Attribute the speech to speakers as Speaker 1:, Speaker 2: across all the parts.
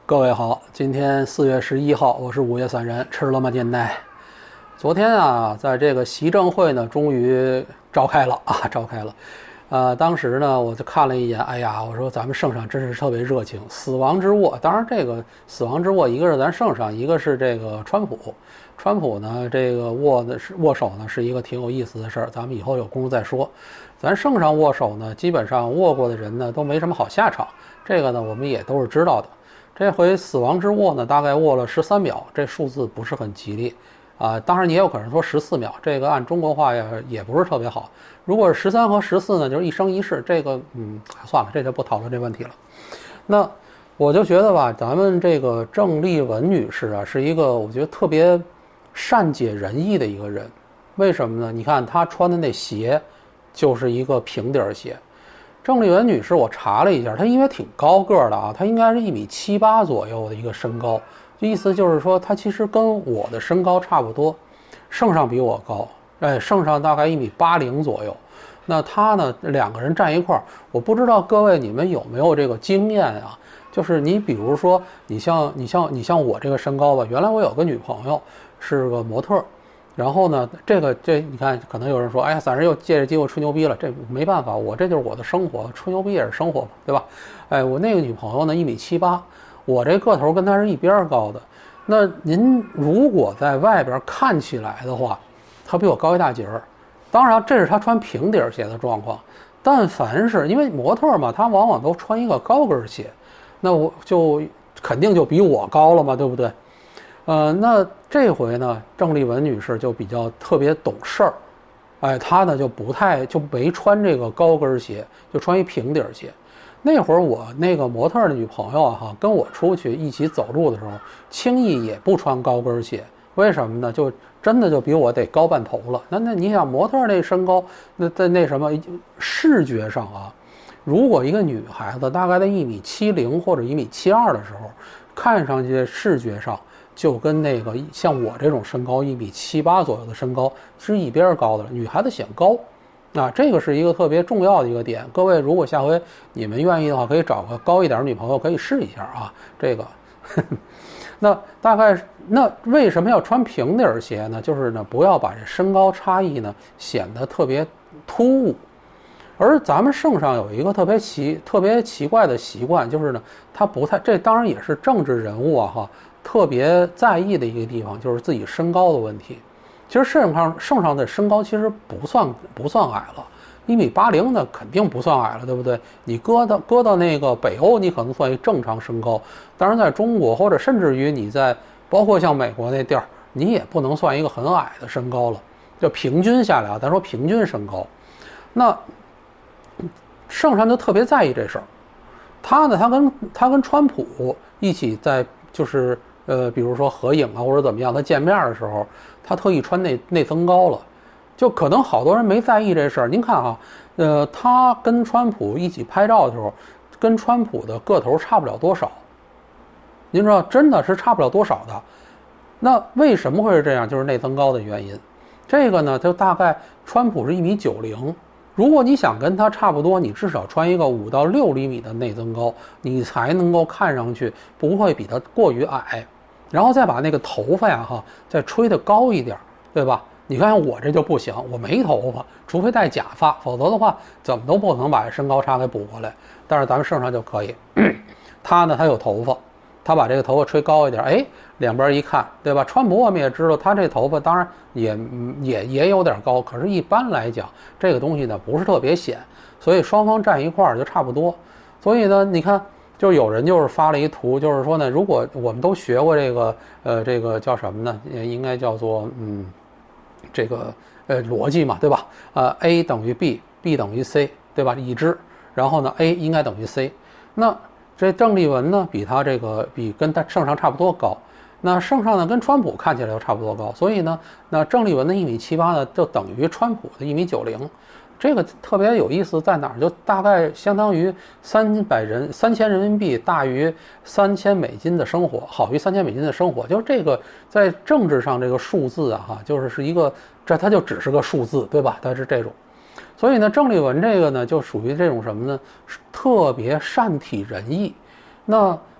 Speaker 1: 各位好，今天4月11号，我是午夜散人，吃了吗电台。昨天啊，在这个习政会呢，终于召开了。当时呢，我就看了一眼，哎呀，我说咱们圣上真是特别热情，死亡之握。当然，这个死亡之握，一个是咱圣上，一个是这个川普。川普呢，这个握手呢，是一个挺有意思的事儿，咱们以后有功夫再说。咱圣上握手呢，基本上握过的人呢，都没什么好下场。这个呢，我们也都是知道的。这回死亡之握呢，大概握了13秒，这数字不是很吉利啊。当然，也有可能说14秒，这个按中国话也不是特别好。如果是13和14呢，就是一生一世。这个算了，这就不讨论这问题了。那我就觉得吧，咱们这个郑丽文女士啊，是一个我觉得特别善解人意的一个人。为什么呢？你看她穿的那鞋，就是一个平底鞋。郑丽文女士，我查了一下，她因为挺高个的啊，她应该是1.78米左右的一个身高，意思就是说她其实跟我的身高差不多。圣上比我高，圣上大概1.80米左右。那她呢，两个人站一块儿，我不知道各位你们有没有这个经验啊？就是你比如说，你像我这个身高吧，原来我有个女朋友是个模特。然后呢，你看，可能有人说，哎呀，散人又借着机会吹牛逼了，这没办法，这就是我的生活，吹牛逼也是生活嘛，对吧？哎，我那个女朋友呢1.78米，我这个头跟她是一边高的。那您如果在外边看起来的话，她比我高一大截儿。当然，这是她穿平底鞋的状况。但凡是因为模特嘛，她往往都穿一个高跟鞋，那我就肯定就比我高了嘛，对不对？那这回呢，郑丽文女士就比较特别懂事儿，哎，她呢就没穿这个高跟鞋，就穿一平底鞋。那会儿我那个模特的女朋友啊，跟我出去一起走路的时候，轻易也不穿高跟鞋。为什么呢？就真的就比我得高半头了。那你想模特那身高，那在那什么视觉上啊，如果一个女孩子大概在1.70米或者1.72米的时候，看上去视觉上就跟那个像我这种身高1.78米左右的身高是一边高的了，女孩子显高，这个是一个特别重要的一个点。各位如果下回你们愿意的话，可以找个高一点的女朋友，可以试一下啊。这个，那大概那为什么要穿平底鞋呢？就是呢，不要把这身高差异呢显得特别突兀。而咱们圣上有一个特别奇怪的习惯，就是呢，他不太，这当然也是政治人物啊特别在意的一个地方，就是自己身高的问题。其实圣上的身高其实不算矮了，1.80米呢肯定不算矮了，对不对？你搁到那个北欧，你可能算一正常身高。当然，在中国或者甚至于你在包括像美国那地儿，你也不能算一个很矮的身高了。就平均下来啊，咱说平均身高，那圣上就特别在意这事儿。他呢，他跟川普一起在就是比如说合影啊或者怎么样，他见面的时候，他特意穿内增高了，就可能好多人没在意这事儿。您看啊，他跟川普一起拍照的时候，跟川普的个头差不了多少，您知道真的是差不了多少的。那为什么会是这样？就是内增高的原因。这个呢，就大概川普是1.90米。如果你想跟他差不多，你至少穿一个5到6厘米的内增高，你才能够看上去不会比他过于矮。然后再把那个头发呀再吹得高一点，对吧？你看我这就不行，我没头发，除非戴假发，否则的话怎么都不可能把身高差给补过来。但是咱们圣上就可以，他呢他有头发，他把这个头发吹高一点，哎，两边一看，对吧？川普我们也知道，他这头发当然也有点高，可是一般来讲，这个东西呢不是特别显，所以双方站一块儿就差不多。所以呢，你看，就有人就是发了一图，就是说呢，如果我们都学过这个叫什么呢？应该叫做这个逻辑嘛，对吧？A 等于 B，B 等于 C， 对吧？已知，然后呢 A 应该等于 C， 那这郑丽文呢比跟他圣上差不多高。那圣上呢跟川普看起来就差不多高，所以呢，那郑丽文的1.78米呢就等于川普的1.90米。这个特别有意思在哪儿？就大概相当于3000人民币大于3000美金的生活，好于3000美金的生活。就是这个在政治上这个数字啊就是一个它就只是个数字，对吧？它是这种。所以呢，郑丽文这个呢就属于这种什么呢？特别善体人意。那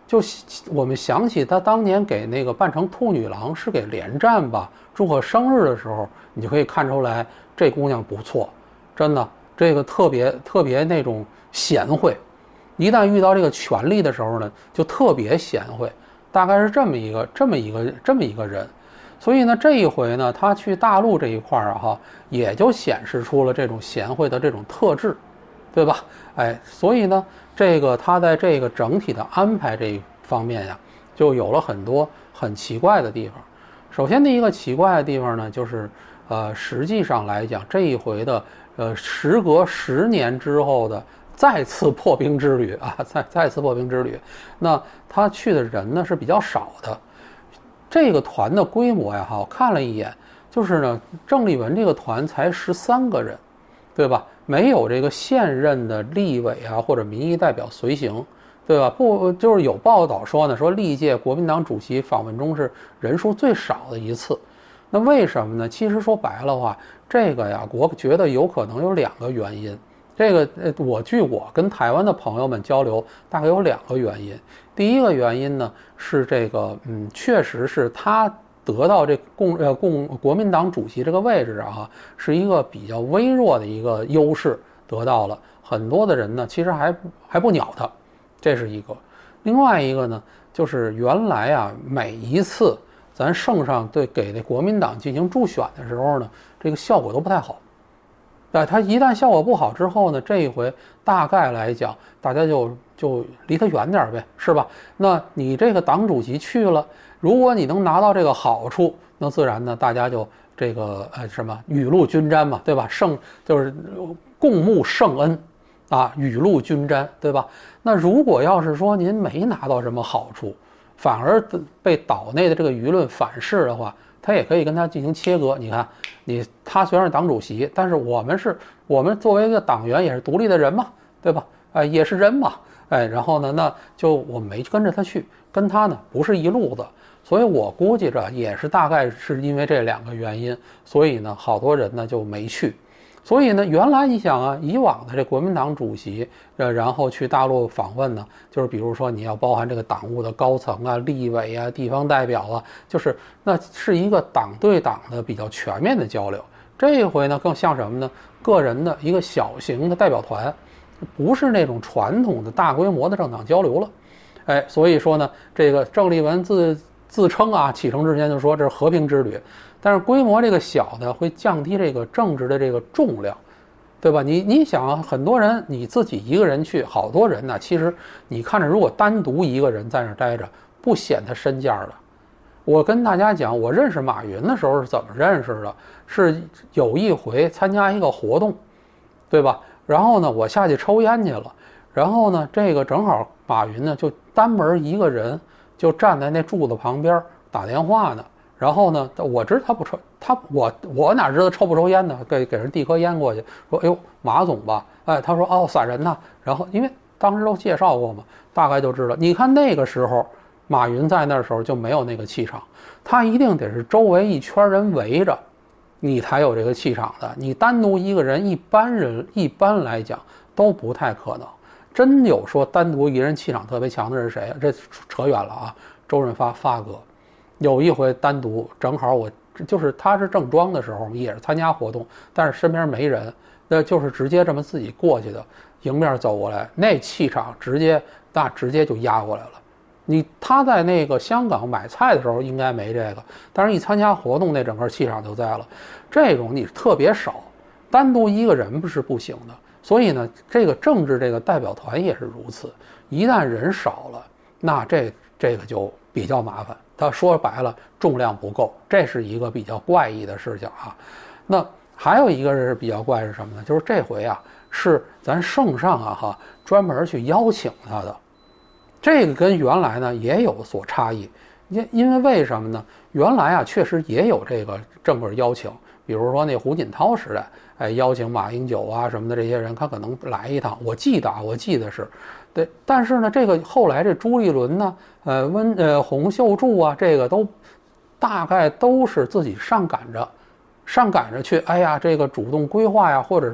Speaker 1: 就我们想起他当年给那个扮成兔女郎是给连战吧，祝贺生日的时候，你就可以看出来这姑娘不错，真的，这个特别那种贤惠，一旦遇到这个权力的时候呢，就特别贤惠，大概是这么一个人。所以呢，这一回呢，他去大陆这一块儿哈，也就显示出了这种贤惠的这种特质，对吧？哎，所以呢，这个他在这个整体的安排这一方面呀，就有了很多很奇怪的地方。首先第一个奇怪的地方呢，就是实际上来讲，这一回的时隔10年之后的再次破冰之旅啊，再次破冰之旅，那他去的人呢是比较少的。这个团的规模呀，我看了一眼，就是呢，郑丽文这个团才13个人，对吧？没有这个现任的立委啊或者民意代表随行，对吧？不，就是有报道说呢，说历届国民党主席访问中是人数最少的一次。那为什么呢？其实说白了话，这个呀，我觉得有可能有2个原因。这个据我跟台湾的朋友们交流，大概有2个原因。第一个原因呢是这个，确实是他得到这国民党主席这个位置啊，是一个比较微弱的一个优势得到了。很多的人呢，其实还不鸟他，这是一个。另外一个呢，就是原来啊，每一次咱圣上给那国民党进行助选的时候呢，这个效果都不太好。他一旦效果不好之后呢，这一回大概来讲，大家就离他远点呗，是吧？那你这个党主席去了，如果你能拿到这个好处，那自然呢，大家就这个雨露均沾嘛，对吧？就是共沐圣恩啊，雨露均沾，对吧？那如果要是说您没拿到什么好处，反而被岛内的这个舆论反噬的话，他也可以跟他进行切割。你看，他虽然是党主席，但是我们作为一个党员也是独立的人嘛，对吧？也是人嘛，然后呢，那就我没跟着他去，跟他呢不是一路子，所以我估计着也是大概是因为这2个原因，所以呢，好多人呢就没去。所以呢，原来你想啊，以往的这国民党主席，然后去大陆访问呢，就是比如说你要包含这个党务的高层啊、立委啊、地方代表啊，就是那是一个党对党的比较全面的交流。这一回呢，更像什么呢？个人的一个小型的代表团，不是那种传统的大规模的政党交流了。所以说呢，这个郑丽文自称啊，启程之前就说这是和平之旅。但是规模这个小的会降低这个政治的这个重量，对吧？你想，很多人你自己一个人去，好多人呢，其实你看着如果单独一个人在那儿待着，不显他身价的。我跟大家讲，我认识马云的时候是怎么认识的？是有一回参加一个活动，对吧？然后呢，我下去抽烟去了，然后呢，这个正好马云呢就单门一个人就站在那柱子旁边打电话呢。然后呢，我知道他不抽，我哪知道抽不抽烟呢？给人递颗烟过去，说：“哎呦，马总吧。”他说：“哦，散人呢。”然后因为当时都介绍过嘛，大概就知道。你看那个时候，马云在那时候就没有那个气场，他一定得是周围一圈人围着，你才有这个气场的。你单独一个人，一般来讲都不太可能。真有说单独一个人气场特别强的是谁？这扯远了啊，周润发哥。有一回单独，正好他是正装的时候，也是参加活动，但是身边没人，那就是直接这么自己过去的，迎面走过来，那气场直接就压过来了。他在那个香港买菜的时候应该没这个，但是一参加活动，那整个气场就在了。这种你特别少，单独一个人是不行的。所以呢，这个政治这个代表团也是如此，一旦人少了，那这个就比较麻烦。他说白了，重量不够，这是一个比较怪异的事情啊。那还有一个是比较怪是什么呢？就是这回啊，是咱圣上啊专门去邀请他的，这个跟原来呢也有所差异。因为为什么呢？原来啊确实也有这个正规邀请，比如说那胡锦涛时代，邀请马英九啊什么的这些人，他可能来一趟。我记得是。对，但是呢，这个后来这朱立伦呢，洪秀柱啊，这个都大概都是自己上赶着去，哎呀，这个主动规划呀，或者是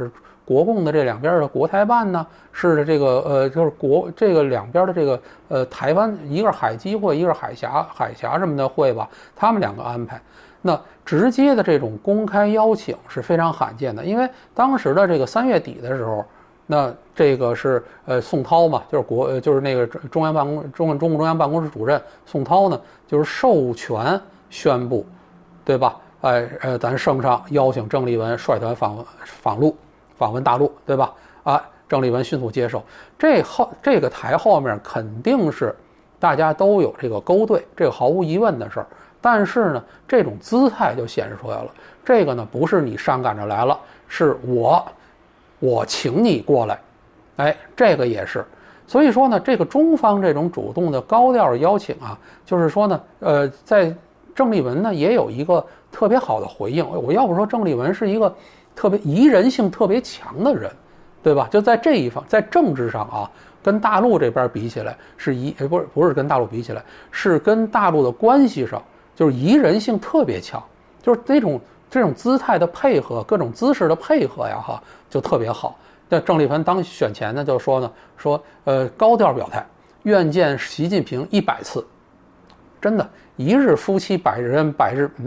Speaker 1: 国共的这两边的国台办呢，是这个就是这个两边的这个台湾，一个是海基会，一个是海峡什么的会吧，他们两个安排。那直接的这种公开邀请是非常罕见的，因为当时的这个3月底的时候，那这个是宋涛嘛，就是那个中共中央办公室主任宋涛呢，就是授权宣布，对吧？咱圣上邀请郑丽文率团访问大陆，对吧？啊，郑丽文迅速接受。这个台后面肯定是大家都有这个勾兑，这个毫无疑问的事儿。但是呢，这种姿态就显示出来了。这个呢，不是你上赶着来了，是我请你过来，哎，这个也是。所以说呢，这个中方这种主动的高调邀请啊，就是说呢，在郑丽文呢也有一个特别好的回应。我要不说郑丽文是一个特别宜人性特别强的人，对吧？就在这一方，在政治上啊，跟大陆这边比起来不是跟大陆比起来，是跟大陆的关系上就是宜人性特别强，就是这种姿态的配合，各种姿势的配合呀，哈，就特别好。那郑丽文当选前呢，就说高调表态，愿见习近平100次。真的，一日夫妻百日恩，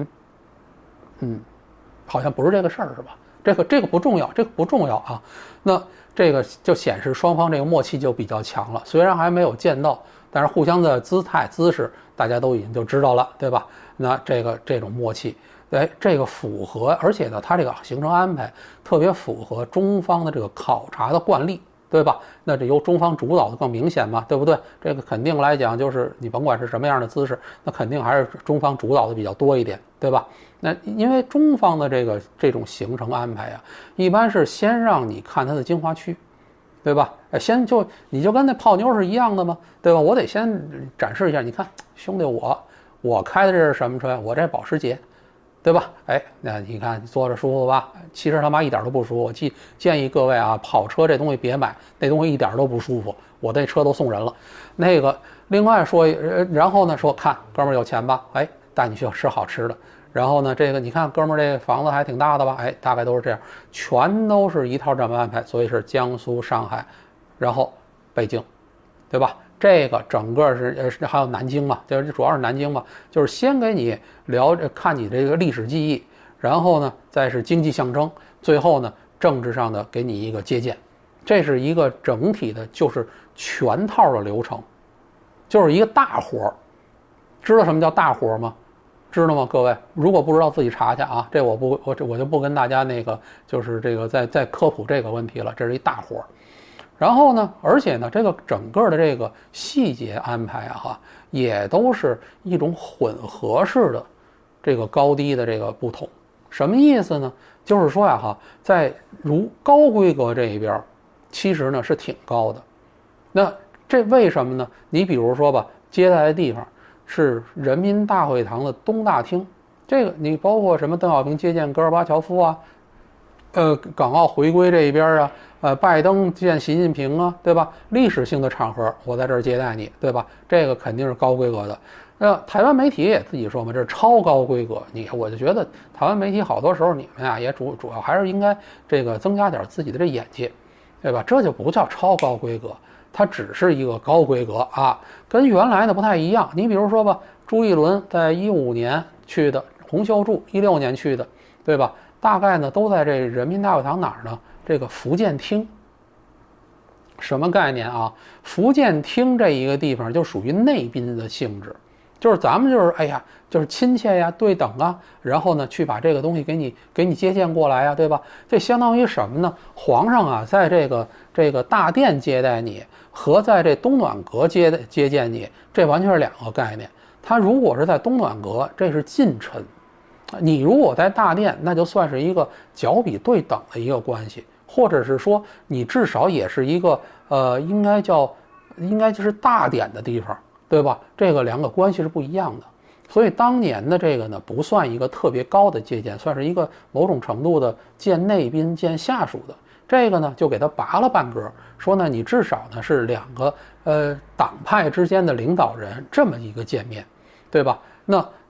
Speaker 1: 好像不是这个事儿，是吧？这个不重要，这个不重要啊。那这个就显示双方这个默契就比较强了。虽然还没有见到，但是互相的姿态姿势大家都已经就知道了，对吧？那这种默契，这个符合，而且呢，它这个行程安排特别符合中方的这个考察的惯例，对吧？那这由中方主导的更明显嘛，对不对？这个肯定来讲，就是你甭管是什么样的姿势，那肯定还是中方主导的比较多一点，对吧？那因为中方的这种行程安排啊，一般是先让你看它的精华区，对吧？你就跟那泡妞是一样的嘛，对吧？我得先展示一下，你看兄弟，我开的这是什么车？我这保时捷，对吧？那你看坐着舒服吧？其实他妈一点都不舒服。我建议各位啊，跑车这东西别买，那东西一点都不舒服。我这车都送人了。那个另外说，然后呢说看哥们儿有钱吧？带你去吃好吃的。然后呢，这个你看哥们儿这房子还挺大的吧？大概都是这样，全都是一套这么安排。所以是江苏、上海，然后北京，对吧？这个整个是还有南京嘛，就是主要是南京嘛，就是先给你看你这个历史记忆，然后呢再是经济象征，最后呢政治上的给你一个接见，这是一个整体的，就是全套的流程，就是一个大活。知道什么叫大活吗？知道吗？各位，如果不知道自己查去啊，这我就不跟大家就是这个再科普这个问题了，这是一大活。然后呢，而且呢，这个整个的这个细节安排啊，也都是一种混合式的这个高低的这个不同。什么意思呢？就是说呀，在高规格这一边，其实呢是挺高的。那这为什么呢？你比如说吧，接待的地方是人民大会堂的东大厅，这个你包括什么邓小平接见戈尔巴乔夫啊，港澳回归这一边啊，拜登见习近平啊，对吧？历史性的场合，我在这儿接待你，对吧？这个肯定是高规格的。那台湾媒体也自己说嘛，这是超高规格。我就觉得台湾媒体好多时候你们呀，也主要还是应该这个增加点自己的这眼界，对吧？这就不叫超高规格，它只是一个高规格啊，跟原来的不太一样。你比如说吧，朱一伦在15年去的，洪秀柱16年去的，对吧？大概呢都在这人民大会堂哪儿呢？这个福建厅。什么概念啊？福建厅这一个地方就属于内宾的性质，就是咱们就是亲切呀，对等啊，然后呢去把这个东西给你接见过来呀，对吧？这相当于什么呢？皇上啊，在这个大殿接待你，和在这东暖阁接见你，这完全是两个概念。他如果是在东暖阁，这是近臣。你如果在大殿，那就算是一个脚比对等的一个关系，或者是说你至少也是一个应该就是大典的地方，对吧？这个两个关系是不一样的。所以当年的这个呢，不算一个特别高的接见，算是一个某种程度的见内宾见下属的。这个呢就给他拔了半格，说呢你至少呢是两个党派之间的领导人这么一个见面，对吧？那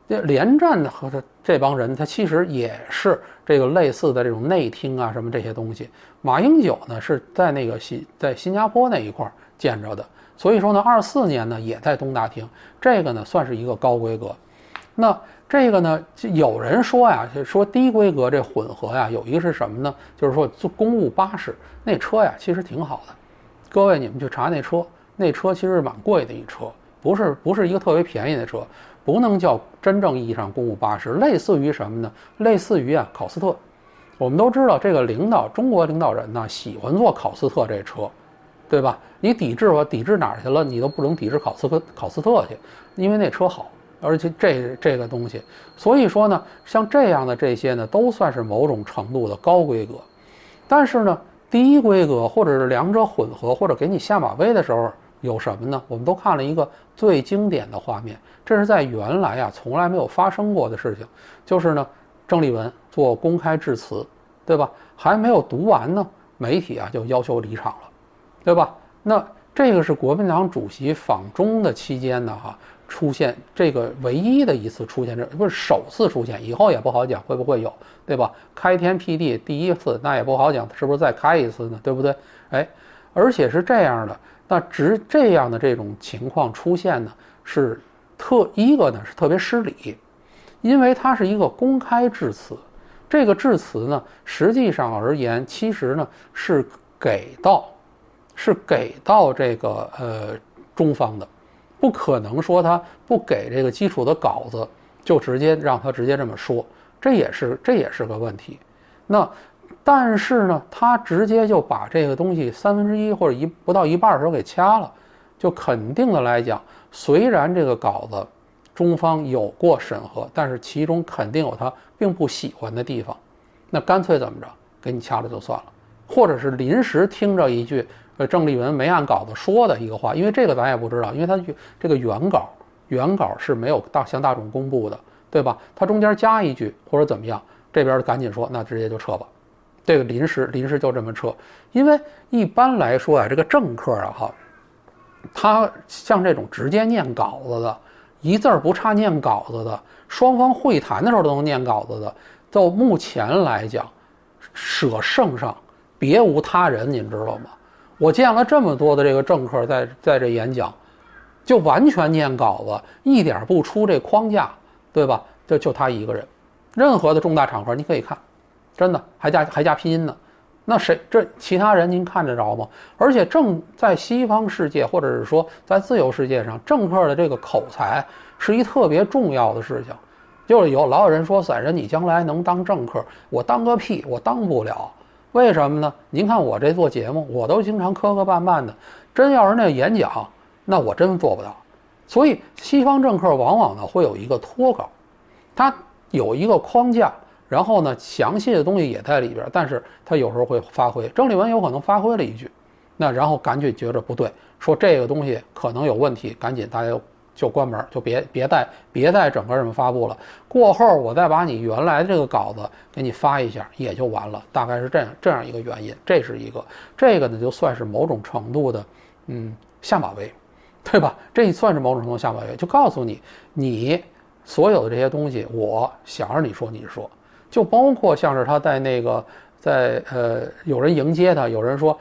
Speaker 1: 这连战和这帮人，他其实也是这个类似的这种内厅啊什么这些东西。马英九呢是在那个在新加坡那一块见着的，所以说呢，24年呢也在东大厅，这个呢算是一个高规格。那这个呢，有人说呀，说低规格这混合呀，有一个是什么呢？就是说坐公务巴士那车呀，其实挺好的。各位你们去查那车其实是蛮贵的一车，不是一个特别便宜的车。不能叫真正意义上公务巴士，类似于什么呢？类似于考斯特。我们都知道这个中国领导人呢喜欢坐考斯特这车，对吧？你抵制哪儿去了？你都不能抵制考斯特去，因为那车好，而且这个东西，所以说呢，像这样的这些呢，都算是某种程度的高规格。但是呢，低规格或者是两者混合，或者给你下马威的时候。有什么呢？我们都看了一个最经典的画面，这是在原来从来没有发生过的事情，就是呢，郑丽文做公开致辞，对吧？还没有读完呢，媒体就要求离场了，对吧？那这个是国民党主席访中的期间呢，出现这个唯一的一次出现，这不是首次出现，以后也不好讲会不会有，对吧？开天辟地第一次，那也不好讲是不是再开一次呢，对不对？而且是这样的。那这样的这种情况出现呢，是一个呢是特别失礼，因为它是一个公开致辞，这个致辞呢，实际上而言，其实呢是给到这个中方的，不可能说他不给这个基础的稿子就直接让他直接这么说，这也是个问题。但是呢，他直接就把这个东西1/3或者不到一半的时候给掐了，就肯定的来讲，虽然这个稿子中方有过审核，但是其中肯定有他并不喜欢的地方，那干脆怎么着，给你掐了就算了，或者是临时听着一句郑丽文没按稿子说的一个话，因为这个咱也不知道，因为他这个原稿是没有向大众公布的，对吧？他中间加一句或者怎么样，这边赶紧说，那直接就撤吧。这个临时就这么撤，因为一般来说这个政客他像这种直接念稿子的，一字不差念稿子的，双方会谈的时候都能念稿子的，到目前来讲，舍圣上别无他人，您知道吗？我见了这么多的这个政客在这演讲，就完全念稿子，一点不出这框架，对吧？就他一个人，任何的重大场合你可以看。真的还加拼音呢，那其他人您看得着吗？而且在西方世界或者是说在自由世界上，政客的这个口才是一特别重要的事情。就是老有人说散人你将来能当政客，我当个屁，我当不了。为什么呢？您看我这做节目，我都经常磕磕绊绊的，真要是那演讲，那我真做不到。所以西方政客往往呢会有一个脱稿，他有一个框架。然后呢，详细的东西也在里边，但是他有时候会发挥。郑丽文有可能发挥了一句，那然后赶紧觉着不对，说这个东西可能有问题，赶紧大家就关门，就别再整个这么发布了。过后我再把你原来的这个稿子给你发一下，也就完了。大概是这样一个原因，这是一个。这个呢，就算是某种程度的下马威，对吧？这算是某种程度下马威，就告诉你所有的这些东西，我想让你说你说。就包括像是他在有人迎接他，有人说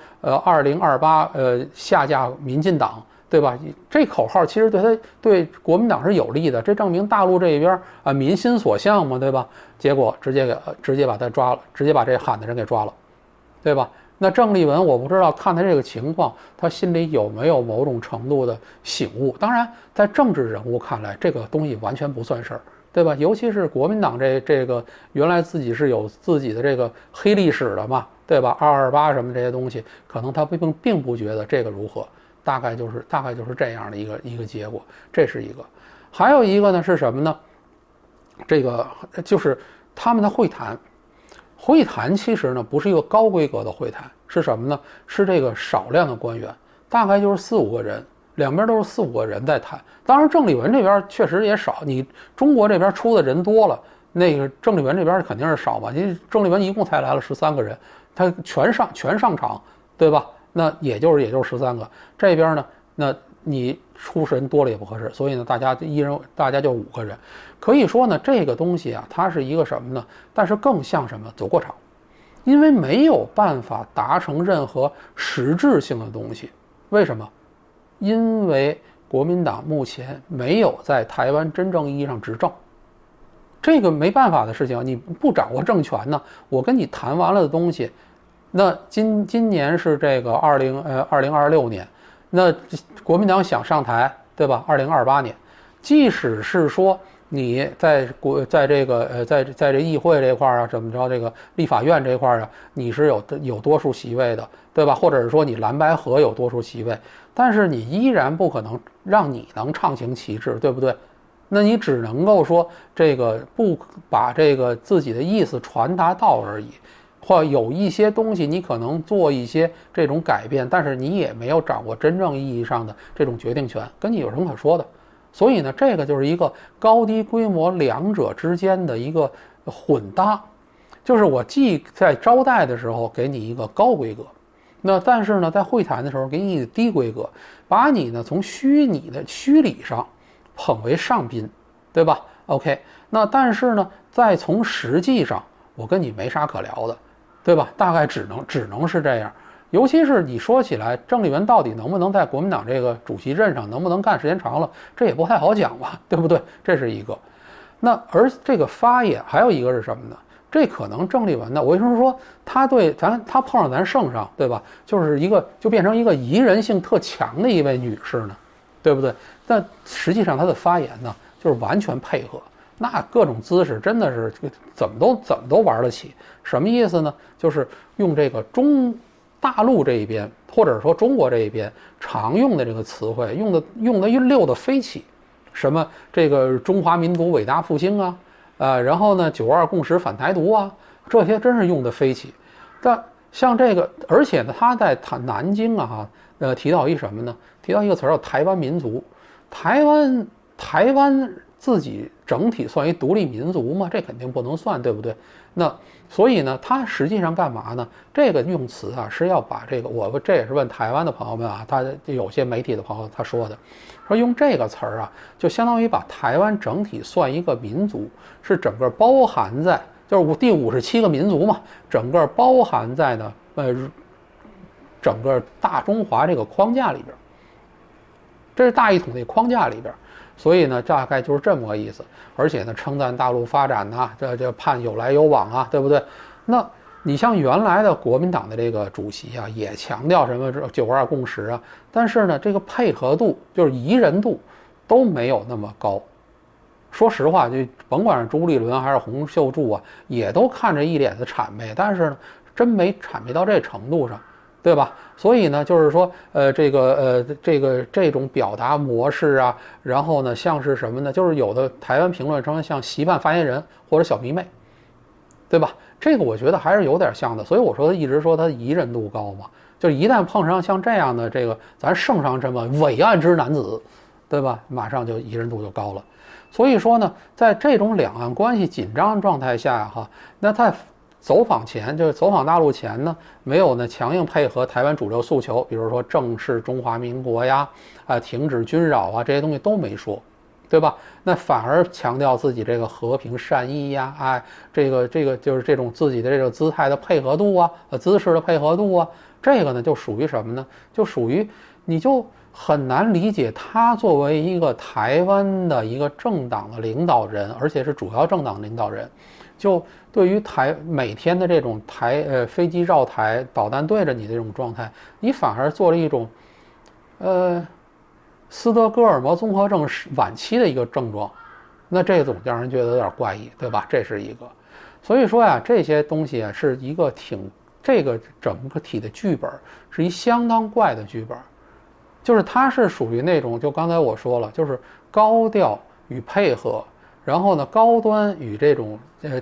Speaker 1: 2028下架民进党，对吧？这口号其实对国民党是有利的，这证明大陆这边民心所向嘛，对吧？结果直接把他抓了，直接把这喊的人给抓了，对吧？那郑丽文我不知道看他这个情况，他心里有没有某种程度的醒悟？当然，在政治人物看来，这个东西完全不算事儿。对吧？尤其是国民党这个原来自己是有自己的这个黑历史的嘛，对吧？228什么这些东西，可能他并不觉得这个如何，大概就是这样的一个结果，这是一个。还有一个呢是什么呢？这个就是他们的会谈其实呢不是一个高规格的会谈，是什么呢？是这个少量的官员，大概就是4-5个人。两边都是4-5个人在谈，当然郑丽文这边确实也少，你中国这边出的人多了，那个郑丽文这边肯定是少嘛。因为郑丽文一共才来了13个人，他全上场，对吧？那也就是13个。这边呢，那你出事人多了也不合适，所以呢，大家就5个人。可以说呢，这个东西啊，它是一个什么呢？但是更像什么？走过场，因为没有办法达成任何实质性的东西。为什么？因为国民党目前没有在台湾真正意义上执政，这个没办法的事情。你不掌握政权呢，我跟你谈完了的东西，那今年是这个2026年，那国民党想上台，对吧？2028年，即使是说你在这议会这块啊，怎么着，这个立法院这块啊，你是有多数席位的，对吧？或者是说你蓝白合有多数席位，但是你依然不可能让你能畅行其志，对不对？那你只能够说这个不把这个自己的意思传达到而已，或有一些东西你可能做一些这种改变，但是你也没有掌握真正意义上的这种决定权，跟你有什么可说的？所以呢，这个就是一个高低规模两者之间的一个混搭，就是我既在招待的时候给你一个高规格，那但是呢，在会谈的时候给你低规格，把你呢从虚礼上捧为上宾，对吧 ？OK， 那但是呢，再从实际上，我跟你没啥可聊的，对吧？大概只能是这样。尤其是你说起来，郑丽文到底能不能在国民党这个主席任上，能不能干时间长了，这也不太好讲吧，对不对？这是一个。那而这个发言还有一个是什么呢？这可能郑丽文呢，我为什么说他对他碰上咱圣上，对吧？就变成一个宜人性特强的一位女士呢，对不对？但实际上她的发言呢，就是完全配合，那各种姿势真的是怎么都玩得起。什么意思呢？就是用这个大陆这一边，或者说中国这一边常用的这个词汇，用的溜得飞起，什么这个中华民族伟大复兴啊，然后呢9·2共识反台独啊，这些真是用得飞起。但像这个，而且呢，他在南京啊，提到一什么呢？提到一个词儿叫台湾民族。台湾自己整体算一独立民族吗？这肯定不能算，对不对？那所以呢，他实际上干嘛呢？这个用词啊，是要把这个这也是问台湾的朋友们啊，他有些媒体的朋友他说的，说用这个词儿啊，就相当于把台湾整体算一个民族，是整个包含在就是第57个民族嘛，整个包含在呢整个大中华这个框架里边，这是大一统的框架里边。所以呢，大概就是这么个意思，而且呢，称赞大陆发展呐，这盼有来有往啊，对不对？那你像原来的国民党的这个主席啊，也强调什么9·2共识啊，但是呢，这个配合度就是宜人度都没有那么高。说实话，就甭管是朱立伦还是洪秀柱啊，也都看着一脸的谄媚，但是呢，真没谄媚到这程度上。对吧？所以呢，就是说，这种表达模式啊，然后呢，像是什么呢？就是有的台湾评论称像习办发言人或者小迷妹，对吧？这个我觉得还是有点像的。所以我说一直说他宜人度高嘛，就一旦碰上像这样的这个咱圣上这么伟岸之男子，对吧？马上就宜人度就高了。所以说呢，在这种两岸关系紧张的状态下哈，那在走访前，就是走访大陆前呢，没有呢强硬配合台湾主流诉求，比如说正视中华民国呀，停止军扰啊，这些东西都没说，对吧？那反而强调自己这个和平善意呀，这个就是这种自己的这个姿态的配合度啊，姿势的配合度啊，这个呢就属于什么呢？就属于你就很难理解他作为一个台湾的一个政党的领导人，而且是主要政党领导人。就对于每天的这种飞机绕台、导弹对着你的这种状态，你反而做了一种，斯德哥尔摩综合症晚期的一个症状，那这总让人觉得有点怪异，对吧？这是一个，所以说呀，这些东西啊是一个这个整个体的剧本是一相当怪的剧本，就是它是属于那种，就刚才我说了，就是高调与配合。然后呢，高端与这种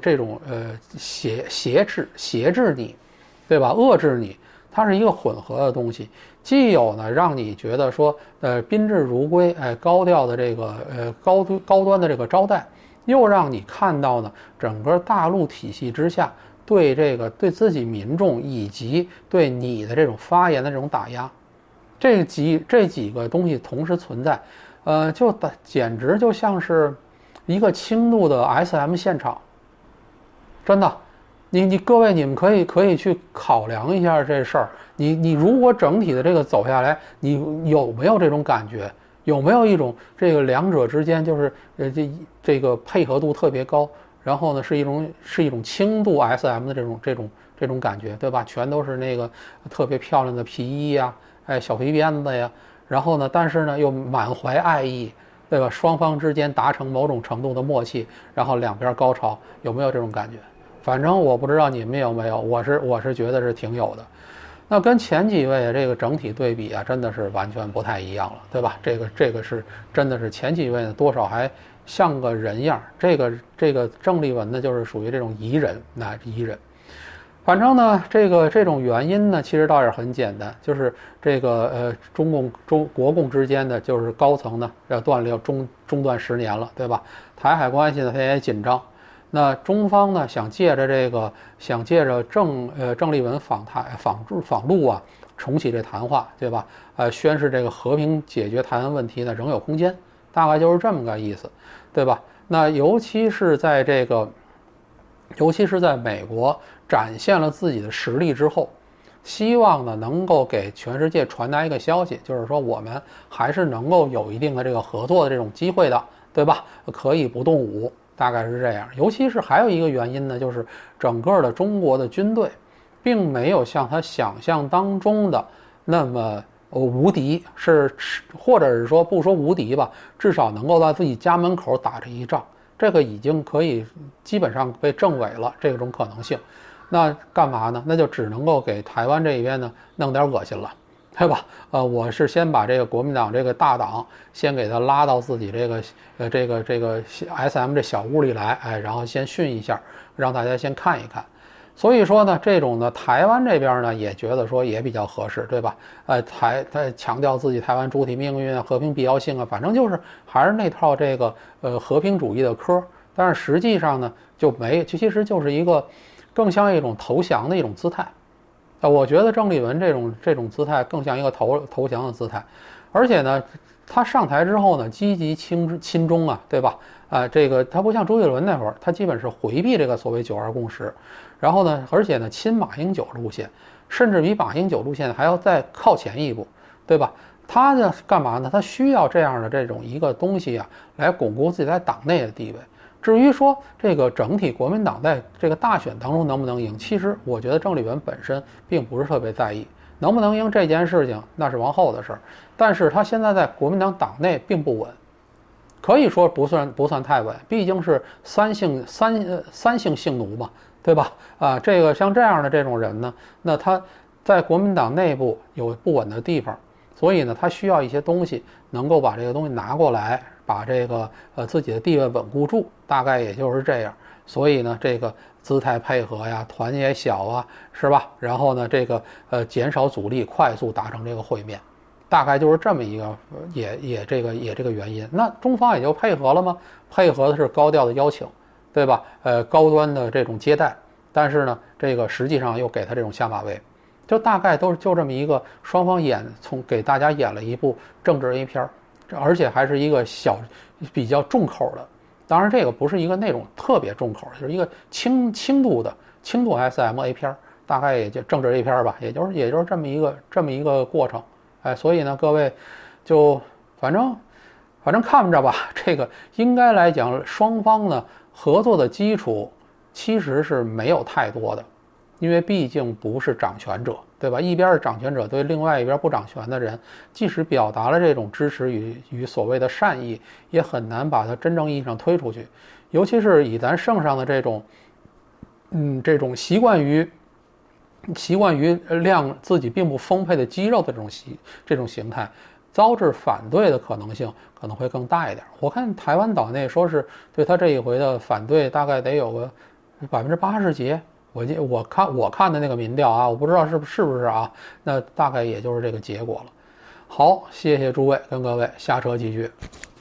Speaker 1: 挟制你，对吧？遏制你，它是一个混合的东西，既有呢让你觉得说宾至如归，高调的这个高端的这个招待，又让你看到呢整个大陆体系之下对自己民众以及对你的这种发言的这种打压， 这几个东西同时存在，简直就像是一个轻度的 SM 现场，真的。各位，你们可以去考量一下这事儿。你如果整体的这个走下来，你有没有这种感觉？有没有一种这个两者之间就是这个配合度特别高，然后呢是一种轻度 SM 的这种感觉，对吧？全都是那个特别漂亮的皮衣呀，小皮鞭子呀，然后呢，但是呢又满怀爱意，对吧？双方之间达成某种程度的默契，然后两边高潮，有没有这种感觉？反正我不知道你们有没有，我是觉得是挺有的。那跟前几位这个整体对比啊，真的是完全不太一样了，对吧？这个是真的是前几位呢，多少还像个人样。这个郑丽文呢，就是属于这种宜人，宜人。反正呢，这种原因呢，其实倒是很简单，就是这个国共之间的就是高层呢要断了，要中断10年了，对吧？台海关系呢，它也紧张。那中方呢想借着郑丽文访陆啊，重启这谈话，对吧？宣示这个和平解决台湾问题呢仍有空间，大概就是这么个意思，对吧？那尤其是在美国展现了自己的实力之后，希望呢能够给全世界传达一个消息，就是说我们还是能够有一定的这个合作的这种机会的，对吧？可以不动武。大概是这样，尤其是还有一个原因呢，就是整个的中国的军队，并没有像他想象当中的那么无敌，或者是说不说无敌吧，至少能够在自己家门口打这一仗，这个已经可以基本上被证伪了这种可能性。那干嘛呢？那就只能够给台湾这一边呢弄点恶心了。对吧？我是先把这个国民党这个大党先给他拉到自己这个 SM 这小屋里来，然后先训一下，让大家先看一看。所以说呢，这种呢，台湾这边呢也觉得说也比较合适，对吧？他强调自己台湾主体命运啊、和平必要性啊，反正就是还是那套这个和平主义的科。但是实际上呢，其实就是一个更像一种投降的一种姿态。我觉得郑丽文这种姿态更像一个投降的姿态，而且呢，他上台之后呢，积极亲中啊，对吧？这个他不像周杰伦那会儿，他基本是回避这个所谓9·2共识，然后呢，而且呢，亲马英九路线，甚至比马英九路线还要再靠前一步，对吧？他呢干嘛呢？他需要这样的这种一个东西啊，来巩固自己在党内的地位。至于说这个整体国民党在这个大选当中能不能赢，其实我觉得郑丽文本身并不是特别在意能不能赢这件事情，那是往后的事儿。但是他现在在国民党党内并不稳，可以说不算太稳，毕竟是三姓性奴嘛，对吧？这个像这样的这种人呢，那他在国民党内部有不稳的地方，所以呢，他需要一些东西能够把这个东西拿过来，把这个自己的地位稳固住，大概也就是这样。所以呢，这个姿态配合呀，团也小啊，是吧？然后呢，这个减少阻力，快速达成这个会面，大概就是这么一个这个原因。那中方也就配合了吗？配合的是高调的邀请，对吧？高端的这种接待，但是呢，这个实际上又给他这种下马威。就大概就这么一个，双方给大家演了一部政治 A 片，而且还是一个比较重口的。当然，这个不是一个那种特别重口，就是一个轻度 SM A 片，大概也就政治 A 片吧，也就是这么一个过程。所以呢，各位就反正看着吧，这个应该来讲，双方呢合作的基础其实是没有太多的。因为毕竟不是掌权者，对吧？一边是掌权者对另外一边不掌权的人，即使表达了这种支持与所谓的善意，也很难把它真正意义上推出去。尤其是以咱圣上的这种习惯于亮自己并不丰沛的肌肉的这种形态，遭致反对的可能性可能会更大一点。我看台湾岛内说是对他这一回的反对大概得有个80%几。我看的那个民调啊，我不知道是不是啊，那大概也就是这个结果了。好，谢谢诸位跟各位，下车继续。